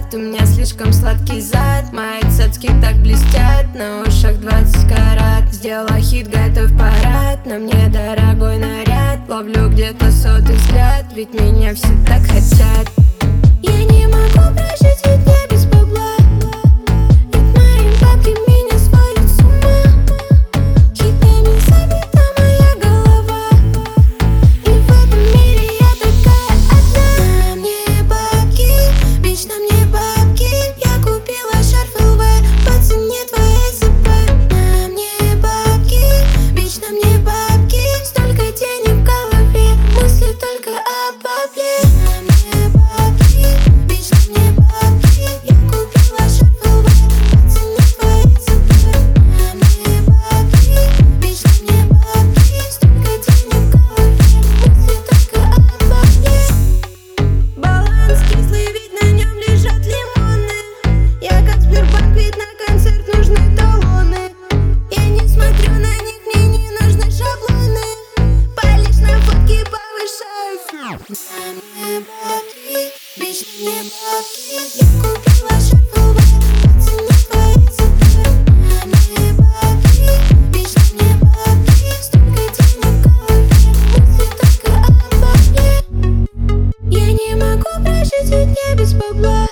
У меня слишком сладкий зад, мои цацки так блестят, на ушах 20 карат. Сделала хит, готовь парад, на мне дорогой наряд. Ловлю где-то сотый взгляд, ведь меня все так хотят. Я не могу прожить ведь дня без бабла, ведь мои бабки меня сводят с ума. Хитами забита моя голова, и в этом мире я такая одна. Мне бабки, вечно мне бабки. Я купила шарф ЛВ по цене твоей ЗП. На мне бабки, вечно мне бабки. Столько денег в голове, мысли только о бабле. На мне бабки, вечно мне бабки. Я купила шарф ЛВ по цене твоей ЗП. На мне бабки, вечно мне бабки. Столько денег в голове, мысли только о бабле. Баланс кислый, ведь на нем лежат лимоны. Я как Сбербанк, ведь на концерт нужны талоны. Я не смотрю на них, мне не нужны шаблоны. Полишь на фотки, повышаю флюк. На мне бабки, вечно мне бабки. Я купила шарф ЛВ по цене твоей ЗП. На мне бабки, вечно мне бабки. Столько денег в голове, мысли только о бабле. Я не могу прожить ведь дня без бабла,